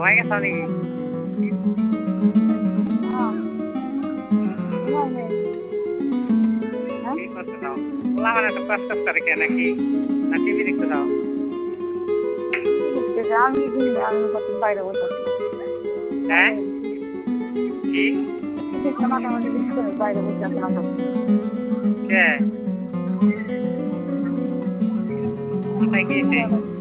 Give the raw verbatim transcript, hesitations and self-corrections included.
ঘুমাই গেছ নাকি? কি করতে যাও? ওলা মানে তো কষ্ট করে কে নাকি? না টিভি দেখতে যাও? আমি আমি কত বাইরে বসে হ্যাঁ? কি? মাঝে মাঝে বাইরে বসে আসলাম কে? কোথায় গিয়েছে?